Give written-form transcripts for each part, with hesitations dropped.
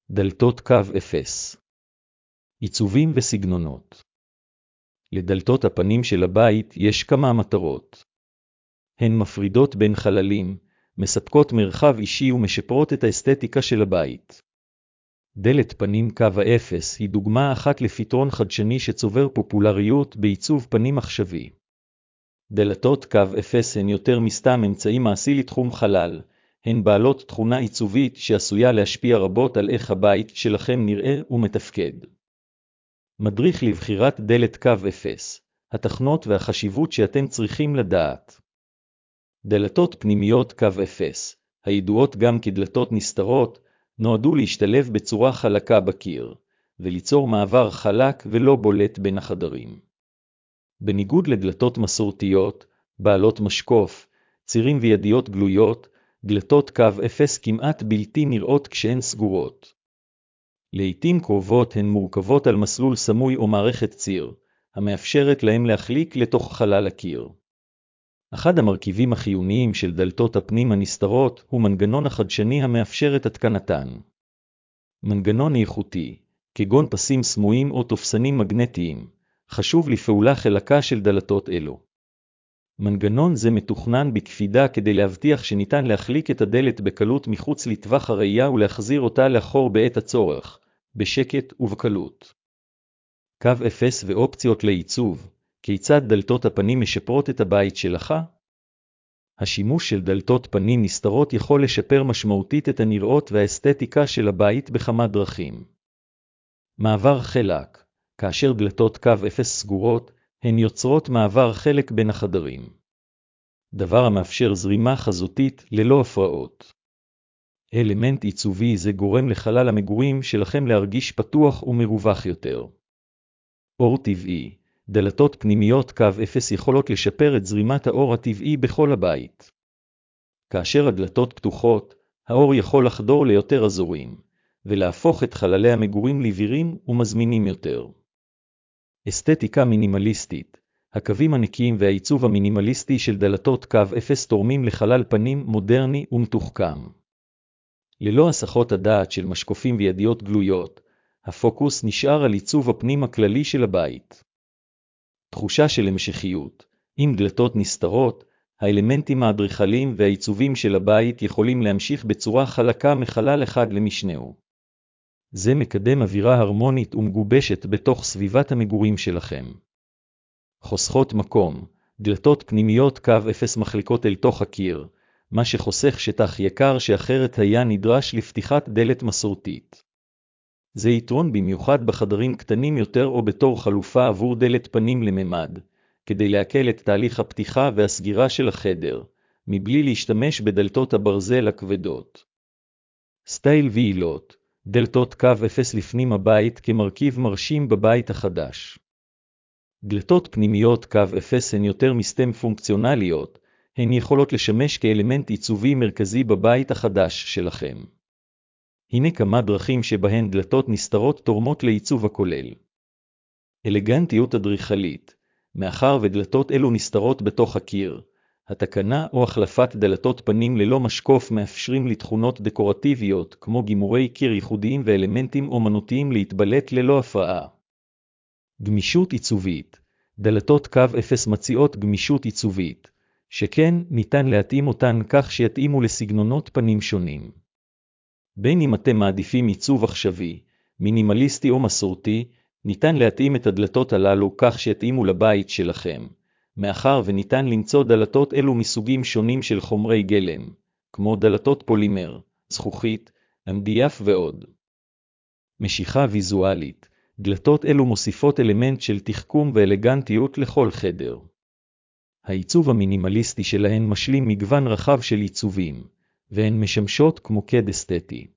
דלתות קו אפס. עיצובים וסגנונות. לדלתות הפנים של הבית יש כמה מטרות. הן מפרידות בין חללים, מספקות מרחב אישי ומשפרות את האסתטיקה של הבית. דלת פנים קו האפס היא דוגמה אחת לפתרון חדשני שצובר פופולריות בעיצוב פנים עכשווי. דלתות קו אפס הן יותר מסתם אמצעי מעשי לתחום חלל, הן בעלות תכונה עיצובית שעשויה להשפיע רבות על איך הבית שלכם נראה ומתפקד. מדריך לבחירת דלת קו אפס, התכנות והחשיבות שאתם צריכים לדעת. דלתות פנימיות קו אפס, הידועות גם כדלתות נסתרות, נועדו להשתלב בצורה חלקה בקיר, וליצור מעבר חלק ולא בולט בין החדרים. בניגוד לדלתות מסורתיות, בעלות משקוף, צירים וידיות גלויות, דלתות קו אפס כמעט בלתי נראות כשהן סגורות. לעתים קרובות הן מורכבות על מסלול סמוי או מערכת ציר, המאפשרת להם להחליק לתוך חלל הקיר. אחד המרכיבים החיוניים של דלתות הפנים הנסתרות הוא מנגנון החדשני המאפשר את התקנתן. מנגנון איכותי, כגון פסים סמויים או תופסנים מגנטיים, חשוב לפעולה חלקה של דלתות אלו. מנגנון זה מתוכנן בקפידה כדי להבטיח שניתן להחליק את הדלת בקלות מחוץ לטווח הראייה ולהחזיר אותה לאחור בעת הצורך, בשקט ובקלות. קו אפס ואופציות לעיצוב, כיצד דלתות הפנים משפרות את הבית שלך? השימוש של דלתות פנים נסתרות יכול לשפר משמעותית את הנראות והאסתטיקה של הבית בכמה דרכים. מעבר חלק, כאשר דלתות קו אפס סגורות, הן יוצרות מעבר חלק בין החדרים. דבר המאפשר זרימה חזותית ללא הפרעות. אלמנט עיצובי זה גורם לחלל המגורים שלכם להרגיש פתוח ומרווח יותר. אור טבעי, דלתות פנימיות קו אפס יכולות לשפר את זרימת האור הטבעי בכל הבית. כאשר הדלתות פתוחות, האור יכול לחדור ליותר אזורים, ולהפוך את חללי המגורים לבהירים ומזמינים יותר. אסתטיקה מינימליסטית, הקווים הנקיים והעיצוב המינימליסטי של דלתות קו אפס תורמים לחלל פנים מודרני ומתוחכם. ללא הסחות הדעת של משקופים וידיות גלויות, הפוקוס נשאר על עיצוב הפנים הכללי של הבית. תחושה של המשכיות, עם דלתות נסתרות, האלמנטים האדריכליים והעיצובים של הבית יכולים להמשיך בצורה חלקה מחלל אחד למשנהו. זה מקדם אווירה הרמונית ומגובשת בתוך סביבת המגורים שלכם. חוסכות מקום, דלתות פנימיות קו אפס מחליקות אל תוך הקיר, מה שחוסך שטח יקר שאחרת היה נדרש לפתיחת דלת מסורתית. זה יתרון במיוחד בחדרים קטנים יותר או בתור חלופה עבור דלת פנים לממד, כדי להקל את תהליך הפתיחה והסגירה של החדר, מבלי להשתמש בדלתות הברזל הכבדות. סטייל ועילות, דלתות קו אפס לפנים הבית כמרכיב מרשים בבית החדש. דלתות פנימיות קו אפס הן יותר מסתם פונקציונליות, הן יכולות לשמש כאלמנט עיצובי מרכזי בבית החדש שלכם. הנה כמה דרכים שבהן דלתות נסתרות תורמות לעיצוב הכולל. אלגנטיות אדריכלית, מאחר ודלתות אלו נסתרות בתוך הקיר, התקנה או החלפת דלתות פנים ללא משקוף מאפשרים לתכונות דקורטיביות כמו גימורי קיר ייחודיים ואלמנטים אומנותיים להתבלט ללא הפרעה. גמישות עיצובית, דלתות קו אפס מציעות גמישות עיצובית, שכן ניתן להתאים אותן כך שיתאימו לסגנונות פנים שונים. בין אם אתם מעדיפים עיצוב עכשווי, מינימליסטי או מסורתי, ניתן להתאים את הדלתות הללו כך שיתאימו לבית שלכם, מאחר וניתן למצוא דלתות אלו מסוגים שונים של חומרי גלם, כמו דלתות פולימר, זכוכית, MDF ועוד. משיכה ויזואלית, דלתות אלו מוסיפות אלמנט של תחכום ואלגנטיות לכל חדר. העיצוב המינימליסטי שלהן משלים מגוון רחב של עיצובים, והן משמשות כמוקד אסתטי.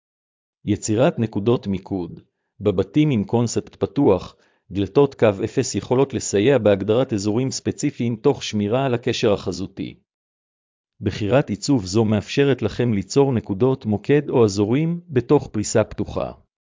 יצירת נקודות מיקוד, בבתים עם קונספט פתוח, דלתות קו אפס יכולות לסייע בהגדרת אזורים ספציפיים תוך שמירה על הקשר החזותי. בחירת עיצוב זו מאפשרת לכם ליצור נקודות מוקד או אזורים בתוך פריסה פתוחה.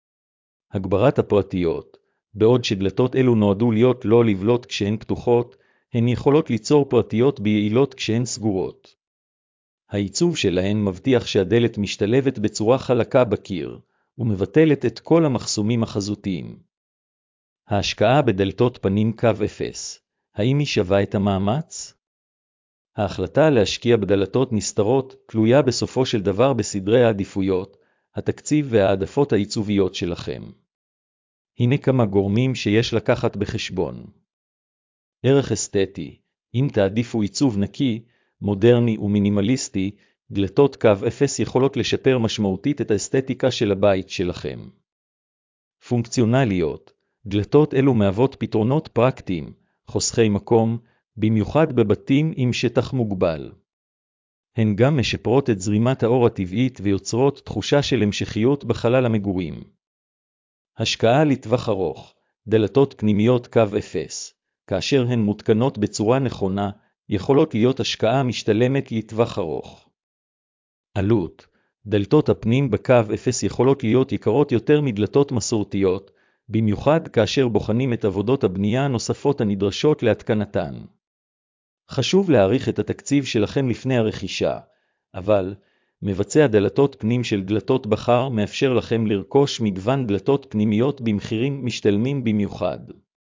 הגברת הפרטיות, בעוד שדלתות אלו נועדו להיות לא לבלוט כשהן פתוחות, הן יכולות ליצור פרטיות ביעילות כשהן סגורות. העיצוב שלהן מבטיח שהדלת משתלבת בצורה חלקה בקיר, ומבטלת את כל המחסומים החזותיים. ההשקעה בדלתות פנים קו אפס, האם היא שווה את המאמץ? ההחלטה להשקיע בדלתות נסתרות תלויה בסופו של דבר בסדרי העדיפויות, התקציב והעדפות העיצוביות שלכם. הנה כמה גורמים שיש לקחת בחשבון. ערך אסתטי, אם תעדיפו עיצוב נקי, מודרני ומינימליסטי, דלתות קו אפס יכולות לשפר משמעותית את האסתטיקה של הבית שלכם. פונקציונליות, דלתות אלו מהוות פתרונות פרקטיים, חוסכי מקום, במיוחד בבתים עם שטח מוגבל. הן גם משפרות את זרימת האור הטבעית ויוצרות תחושה של המשכיות בחלל המגורים. השקעה לטווח ארוך, דלתות פנימיות קו אפס, כאשר הן מותקנות בצורה נכונה, יכולות להיות השקעה משתלמת לטווח ארוך. עלות, דלתות הפנים בקו אפס יכולות להיות יקרות יותר מדלתות מסורתיות, במיוחד כאשר בוחנים את עבודות הבנייה הנוספות הנדרשות להתקנתן. חשוב להעריך את התקציב שלכם לפני הרכישה, אבל מבצע דלתות פנים של דלתות בחר מאפשר לכם לרכוש מגוון דלתות פנימיות במחירים משתלמים במיוחד.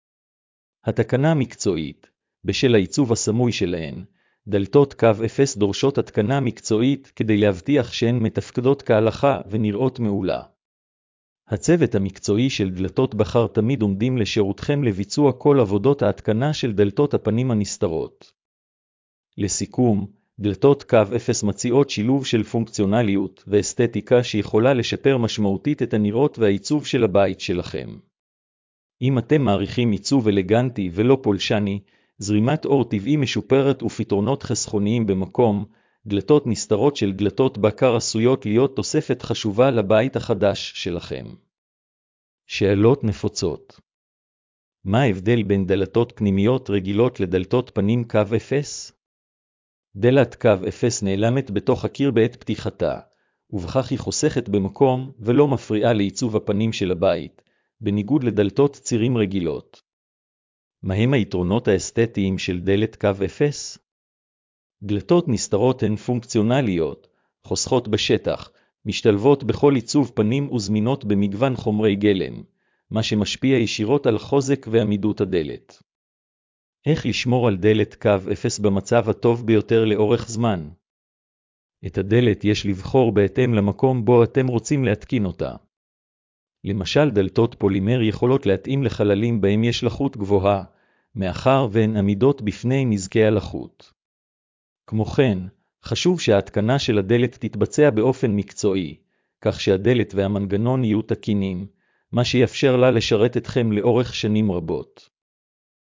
התקנה מקצועית, בשל העיצוב הסמוי שלהן, דלתות קו אפס דורשות התקנה מקצועית כדי להבטיח שהן מתפקדות כהלכה ונראות מעולה. הצוות המקצועי של דלתות בחר תמיד עומדים לשירותכם לביצוע כל עבודות ההתקנה של דלתות הפנים הנסתרות. לסיכום, דלתות קו אפס מציעות שילוב של פונקציונליות ואסתטיקה שיכולה לשפר משמעותית את הנראות והעיצוב של הבית שלכם. אם אתם מעריכים עיצוב אלגנטי ולא פולשני, זרימת אור טבעי משופרת ופתרונות חסכוניים במקום, דלתות נסתרות של דלתות בקר עשויות להיות תוספת חשובה לבית החדש שלכם. שאלות נפוצות. מה ההבדל בין דלתות פנימיות רגילות לדלתות פנים קו אפס? דלת קו אפס נעלמת בתוך הקיר בעת פתיחתה, ובכך היא חוסכת במקום ולא מפריעה לעיצוב הפנים של הבית, בניגוד לדלתות צירים רגילות. מהם היתרונות האסתטיים של דלת קו אפס? דלתות נסתרות הן פונקציונליות, חוסכות בשטח, משתלבות בכל עיצוב פנים וזמינות במגוון חומרי גלם, מה שמשפיע ישירות על חוזק ועמידות הדלת. איך לשמור על דלת קו אפס במצב הטוב ביותר לאורך זמן? את הדלת יש לבחור בהתאם למקום בו אתם רוצים להתקין אותה. למשל דלתות פולימר יכולות להתאים לחללים בהם יש לחות גבוהה, מאחר והן עמידות בפני נזקי הלחות. כמו כן, חשוב שההתקנה של הדלת תתבצע באופן מקצועי, כך שהדלת והמנגנון יהיו תקינים, מה שיאפשר לה לשרת אתכם לאורך שנים רבות.